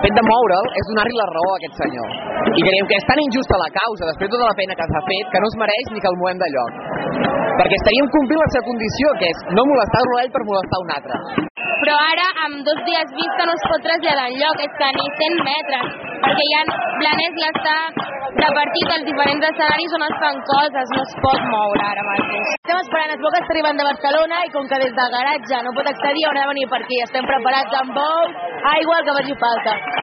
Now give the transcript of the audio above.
fet de moure'l és donar-li la raó a aquest senyor. I creiem que és tan injusta la causa, després de tota la feina que s'ha fet, que no es mereix ni que el movem de lloc. Perquè estaríem complint la seva condició, que és no molestar-lo a ell per molestar un altre. Però ara, amb 2 dies vista, no es pot traslladar enlloc, és que ni 100 metres, perquè ja Blanes ja està repartit als diferents escenaris on es fan coses, no es pot moure ara mateix. Estem esperant, es veu que està arribant de Barcelona i com que des del garatge no pot accedir, haurà de venir per aquí. Estem preparats amb bous, aigua, el que faci falta.